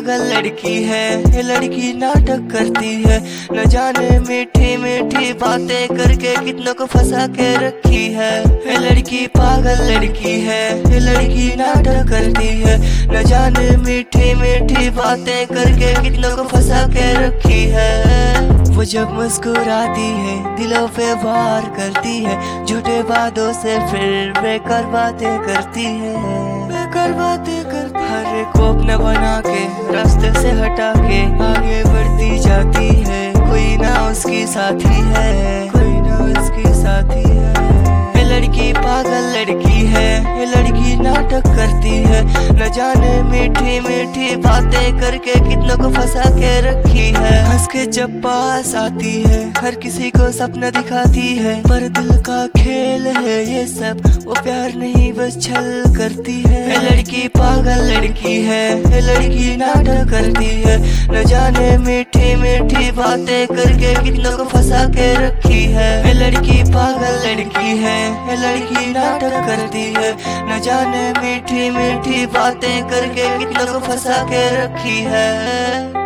पागल लड़की है, ये लड़की नाटक करती है। न जाने मीठी मीठी बातें करके कितनों को फंसा के रखी है। ये लड़की पागल लड़की है, ये लड़की नाटक करती है। न जाने मीठी मीठी बातें करके कितनों को फंसा के रखी है। वो जब मुस्कुराती है दिलों पे वार करती है, झूठे वादों से फिर बेकार बातें करती है, बेकार बातें करती। हर एक को अपना बना के रास्ते से हटा के आगे बढ़ती जाती है। कोई ना उसकी साथी है, कोई ना उसकी साथी है। ये लड़की पागल लड़की है, ये लड़की नाटक करती है। न जाने मीठी मीठी बातें करके कितनों को फंसा के रखी है। हंस के जब पास आती है हर किसी को सपना दिखाती है, पर दिल का खेल है ये सब, वो प्यार नहीं बस छल करती है। ये लड़की पागल लड़की है, ये लड़की नाटक करती है। न जाने मीठी मीठी बातें करके कितनों को फंसा के रखी है। ये लड़की पागल लड़की है, ये लड़की नाटक करती है। न जाने मीठी मीठी बातें करके कितनों को फंसा के रखी है।